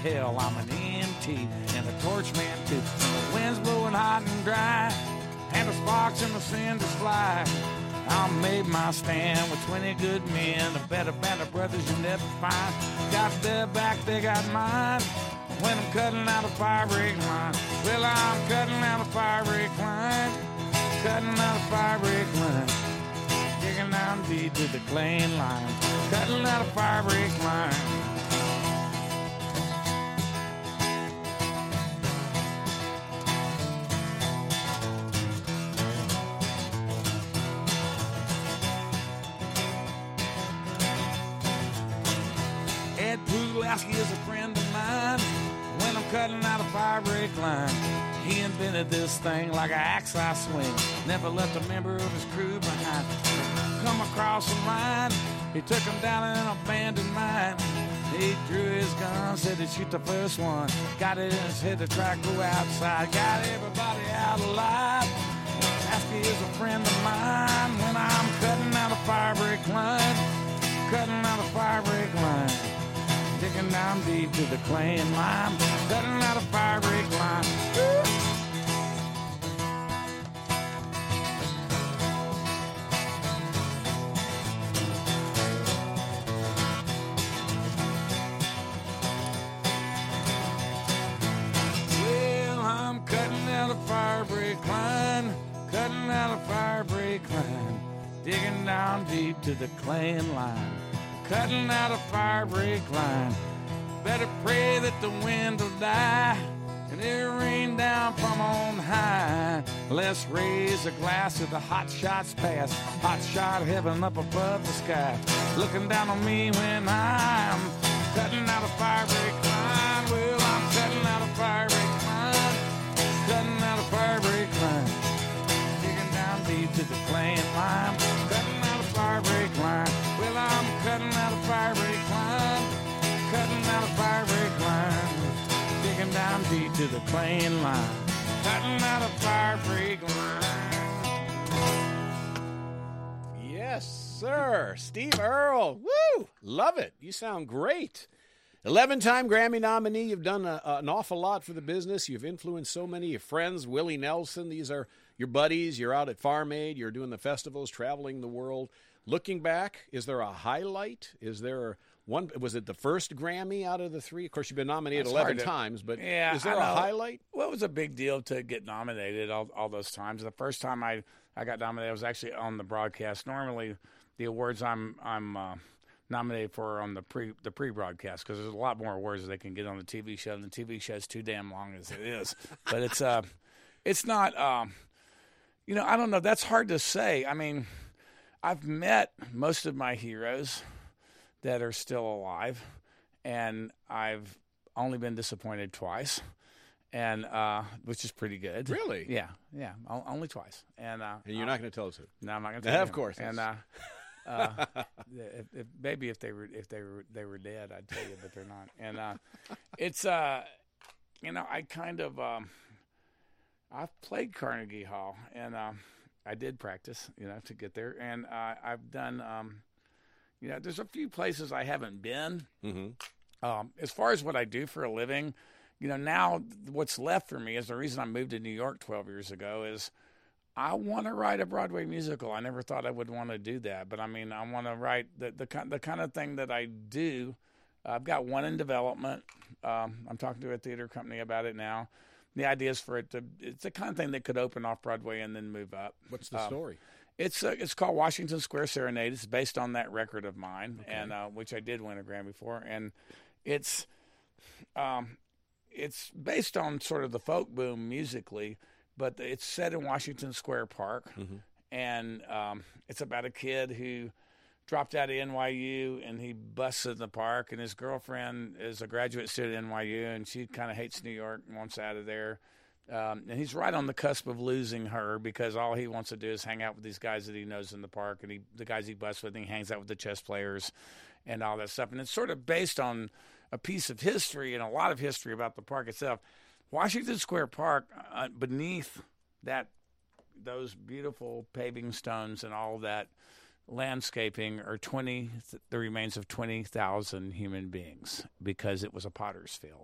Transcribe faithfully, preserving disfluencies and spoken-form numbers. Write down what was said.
hell. I'm an E M T and a torch man too. And the wind's blowing hot and dry, and the sparks and the cinders fly. I made my stand with twenty good men, a better band of brothers you never find. Got their back, they got mine. When I'm cutting out a fire break line, well, I'm cutting out a fire break line, cutting out a fire break line, digging down deep to the clay line, cutting out a fire break line. Ed Pulowski is a friend of mine. When I'm cutting out a fire break line, he invented this thing like an axe I swing. Never left a member of his crew behind. Come across the line, he took him down in an abandoned mine. He drew his gun, said he'd shoot the first one. Got it in his head to try to go outside. Got everybody out alive. Pulaski is a friend of mine. When I'm cutting out a fire break line, cutting out a fire break line, digging down deep to the clay and lime, cutting out a fire break line. Woo! Well, I'm cutting out a fire break line, cutting out a fire break line, digging down deep to the clay and lime, cutting out a fire break line. Better pray that the wind will die and it rain down from on high. Let's raise a glass to the hot shots past, hot shot heaven up above the sky, looking down on me when I'm cutting out a fire break line. Well, I'm cutting out a fire break line, cutting out a fire break line, digging down deep to the clay and lime, cutting out a fire break line. Well, I'm cutting out a fire break line, cutting out a fire break line, digging down deep to the clay and lime, cutting out a fire break line. Yes, sir. Steve Earle. Woo! Love it. You sound great. eleven-time Grammy nominee. You've done a, an awful lot for the business. You've influenced so many of your friends. Willie Nelson, these are your buddies. You're out at Farm Aid. You're doing the festivals, traveling the world. Looking back, is there a highlight? Is there one? Was it the first Grammy out of the three? Of course, you've been nominated That's eleven hard to- times, but Yeah, is there I a know. highlight? Well, it was a big deal to get nominated all, all those times. The first time I, I got nominated, I was actually on the broadcast. Normally, the awards I'm I'm uh, nominated for are on the pre the pre broadcast because there's a lot more awards they can get on the T V show, and the T V show is too damn long as it is. But it's uh, it's not. Um, you know, I don't know. That's hard to say. I mean, I've met most of my heroes that are still alive, and I've only been disappointed twice, and uh, which is pretty good. Really? Yeah, yeah, o- only twice. And uh, And you're not going to tell us who? No, I'm not going to. Yeah, tell of you. course. And uh, uh, if, if, maybe if they were if they were they were dead, I'd tell you, but they're not. And uh, it's uh, you know, I kind of um, I've played Carnegie Hall, and um, I did practice, you know, to get there, and uh, I've done. Um, you know, there's a few places I haven't been. Mm-hmm. Um, as far as what I do for a living, you know, now what's left for me is the reason I moved to New York twelve years ago is I want to write a Broadway musical. I never thought I would want to do that, but I mean, I want to write the the kind the kind of thing that I do. I've got one in development. Um, I'm talking to a theater company about it now. The idea is for it to, it's the kind of thing that could open off Broadway and then move up. What's the Um, story? It's uh, it's called Washington Square Serenade. It's based on that record of mine, Okay. and uh, which I did win a Grammy for. And it's um, it's based on sort of the folk boom musically, but it's set in Washington Square Park, Mm-hmm. and um, it's about a kid who dropped out of N Y U and he busts in the park, and his girlfriend is a graduate student at N Y U, and she kind of hates New York and wants out of there. Um, and he's right on the cusp of losing her because all he wants to do is hang out with these guys that he knows in the park, and he, the guys he busts with, and he hangs out with the chess players and all that stuff. And it's sort of based on a piece of history and a lot of history about the park itself. Washington Square Park, uh, beneath that, those beautiful paving stones and all that landscaping are twenty, the remains of twenty thousand human beings because it was a potter's field.